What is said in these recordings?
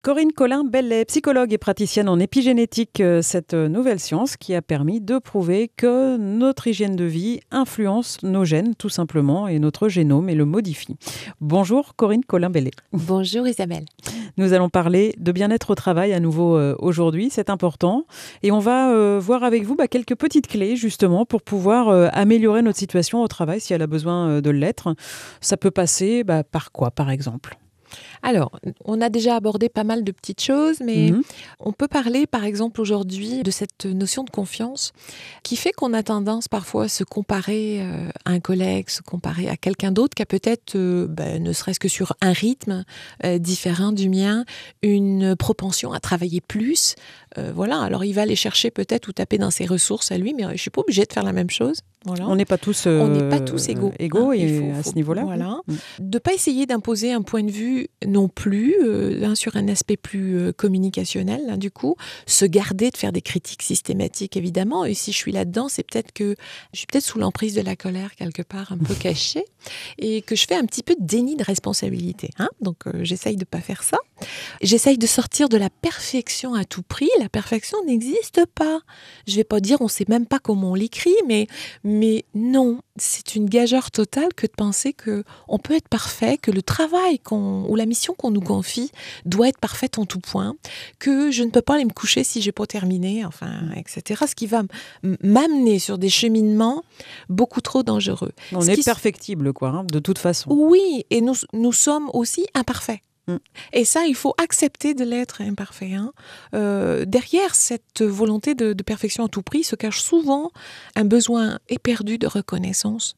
Corinne Collin-Bellet, psychologue et praticienne en épigénétique, cette nouvelle science qui a permis de prouver que notre hygiène de vie influence nos gènes tout simplement et notre génome et le modifie. Bonjour Corinne Collin-Bellet. Bonjour Isabelle. Nous allons parler de bien-être au travail à nouveau aujourd'hui, c'est important. Et on va voir avec vous quelques petites clés justement pour pouvoir améliorer notre situation au travail si elle a besoin de l'être. Ça peut passer par quoi par exemple ? Alors, on a déjà abordé pas mal de petites choses, mais on peut parler par exemple aujourd'hui de cette notion de confiance qui fait qu'on a tendance parfois à se comparer à un collègue, se comparer à quelqu'un d'autre qui a peut-être, ne serait-ce que sur un rythme différent du mien, une propension à travailler plus. Alors il va aller chercher peut-être ou taper dans ses ressources à lui, mais je ne suis pas obligée de faire la même chose. Voilà. On n'est pas tous égaux à ce niveau-là. Voilà. De ne pas essayer d'imposer un point de vue non plus sur un aspect plus communicationnel. Du coup, se garder de faire des critiques systématiques, évidemment. Et si je suis là-dedans, c'est peut-être que je suis peut-être sous l'emprise de la colère quelque part, un peu cachée, et que je fais un petit peu de déni de responsabilité. Donc, j'essaye de ne pas faire ça. J'essaye de sortir de la perfection à tout prix. La perfection n'existe pas. Je ne vais pas dire on ne sait même pas comment on l'écrit, mais non, c'est une gageure totale que de penser qu'on peut être parfait, que le travail ou la mission qu'on nous confie doit être parfaite en tout point, que je ne peux pas aller me coucher si je n'ai pas terminé, etc. Ce qui va m'amener sur des cheminements beaucoup trop dangereux. On est perfectible, de toute façon. Oui, et nous sommes aussi imparfaits. Et ça, il faut accepter de l'être imparfait. Derrière cette volonté de perfection à tout prix se cache souvent un besoin éperdu de reconnaissance.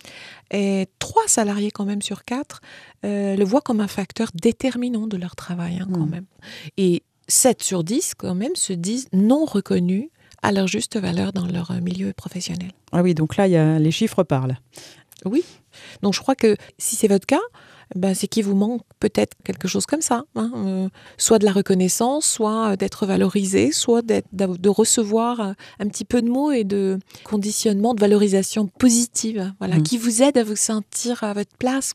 Et 3 salariés quand même sur 4 le voient comme un facteur déterminant de leur travail quand même. Et 7 sur 10 quand même se disent non reconnus à leur juste valeur dans leur milieu professionnel. Ah oui, donc là, les chiffres parlent. Oui, donc je crois que si c'est votre cas, c'est qu'il vous manque peut-être quelque chose comme ça. Soit de la reconnaissance, soit d'être valorisé, soit de recevoir un petit peu de mots et de conditionnement, de valorisation positive, qui vous aide à vous sentir à votre place.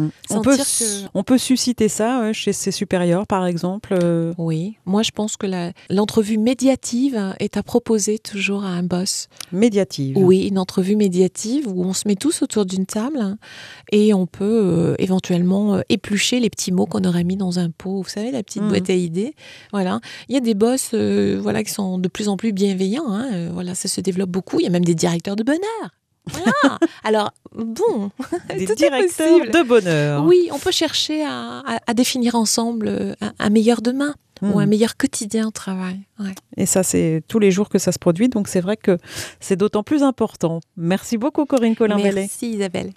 On peut susciter ça chez ses supérieurs, par exemple. Oui, moi je pense que l'entrevue médiative est à proposer toujours à un boss. Médiative. Oui, une entrevue médiative où on se met tous autour d'une table et on peut éventuellement éplucher les petits mots qu'on aurait mis dans un pot, vous savez, la petite boîte à idées. Voilà. Il y a des boss qui sont de plus en plus bienveillants. Ça se développe beaucoup. Il y a même des directeurs de bonheur. Voilà. Alors, bon, des directeurs de bonheur. Oui, on peut chercher à définir ensemble un meilleur demain. Ou un meilleur quotidien au travail. Ouais. Et ça, c'est tous les jours que ça se produit. Donc, c'est vrai que c'est d'autant plus important. Merci beaucoup, Corinne Collin-Bellet. Merci, Isabelle.